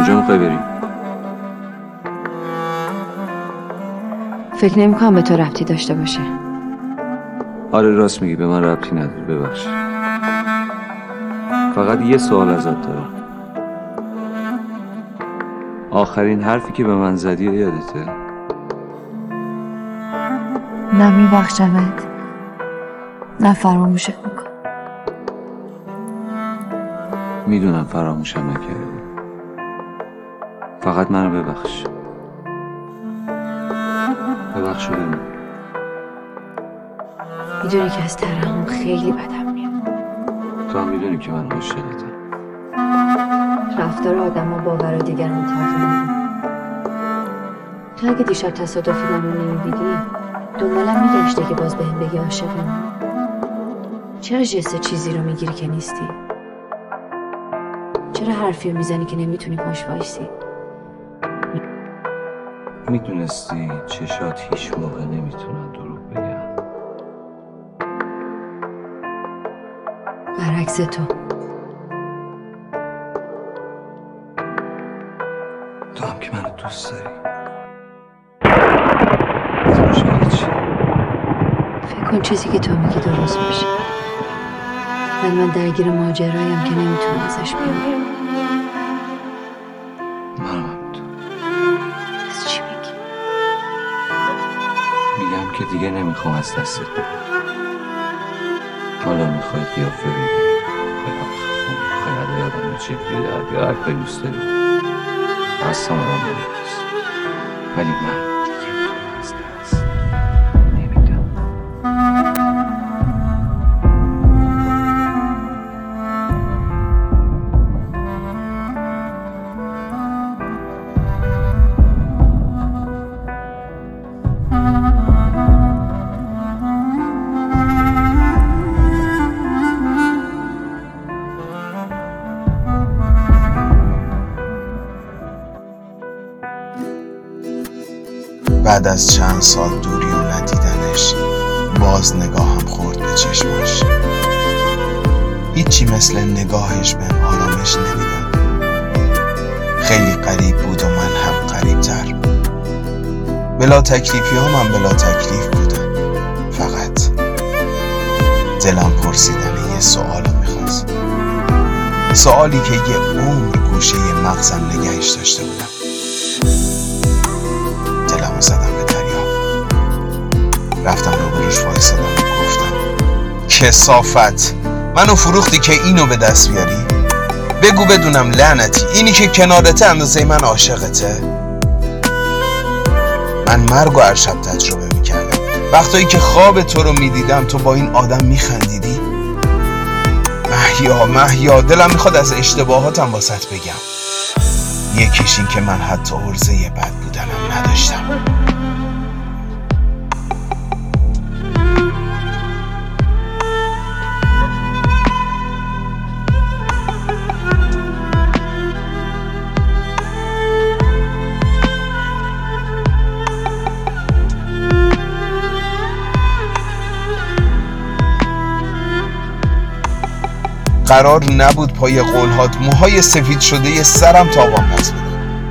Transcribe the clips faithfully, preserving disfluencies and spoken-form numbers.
کجا میخوای بری؟ فکر نمی‌کنم به تو ربطی داشته باشه. آره راست میگی، به من ربطی نداره، ببخش. فقط یه سوال ازت دارم. آخرین حرفی که به من زدی یادته؟ نه میبخشمت، نه فراموشت میکنم. میدونم فراموشم نکردی، فقط منو ببخش. ببخش شده من. میدونی که از ترحم خیلی بدم میاد. تو هم میدونی که من عاشقتم. رفتار آدم ها باور دیگران تغییر میده. تو اگه دیشب تصادفی منو نمیدیدی دنبالم میگشته که باز بهم بگی عاشقم. چرا جسه چیزی رو میگیری که نیستی؟ چرا حرفی رو میزنی که نمیتونی پاش وایسی؟ میدونستی چشات هیچ موقع نمیتونن دروغ بگن. برعکس تو. تو هم که منو دوست داری. مشکل چی؟ فکر کن چیزی که تو میگی درست باشه، ولی من درگیر ماجرایم که نمیتونم ازش بیام. منم همینطور. از چی میگی؟ میگم که دیگه نمیخوام از دستت بدم. حالا میخوای قیافه بگی، میخوای بخون، میخوای عدای آدم رو جدی در بیار، هر کاری دوست داری. اصلا آدم نمیدونست، ولی من دیگه تو از دست نمیدم. بعد از چند سال دوری و ندیدنش باز نگاهم خورد به چشماش. هیچی مثل نگاهش بهم آرامش نمیداد. خیلی قریب بود و من هم قریب‌تر. بلا تکلیفی ها من بلا تکلیف بودم. فقط دلم پرسیدن یه سوالو میخواست، سوالی که یه عمر گوشه مغزم نگهش داشته بودم. دلمو زدم به دریا، رفتم روبروش وایسادم و گفتم کثافت، منو فروختی که اینو به دست بیاری؟ بگو بدونم لعنتی، اینی که کنارته اندازه من عاشقته؟ من مرگ و هر شب تجربه میکردم. وقتایی که خواب تو رو میدیدم تو با این آدم میخندیدی. مهیا مهیا، دلم میخواد از اشتباهاتم واسط بگم. یکیش این که من حتی عرضه بد بودنم نداشتم. قرار نبود پای قولهات موهای سفید شده ی سرم تاوان پس بدم.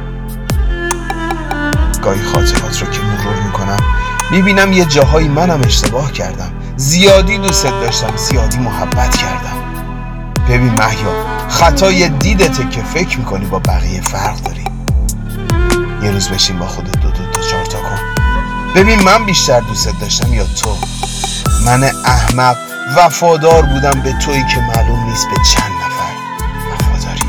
گاهی خاطرات رو که مرور میکنم میبینم یه جاهایی منم اشتباه کردم. زیادی دوست داشتم، زیادی محبت کردم. ببین مهیا، خطای دیدته که فکر میکنی با بقیه فرق داری. یه روز بشین با خودت دو دو دو چار تا کن، ببین من بیشتر دوست داشتم یا تو. من احمق وفادار بودم به تویی که معلوم نیست به چند نفر وفاداری.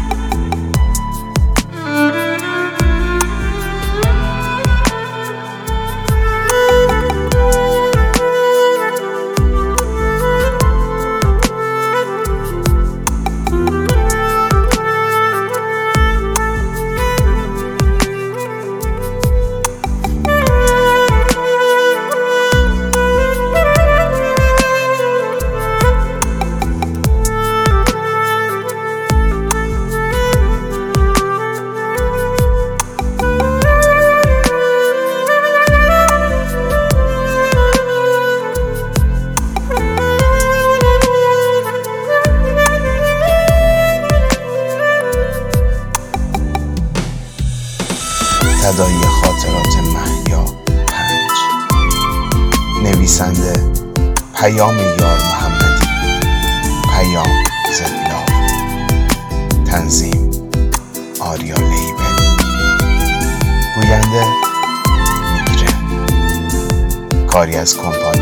فدای خاطرات مهیا پنج. نویسنده پیام یار محمدی، پیام زدلاو. تنظیم آریا لیبل. گوینده میگیره. کاری از کمپانی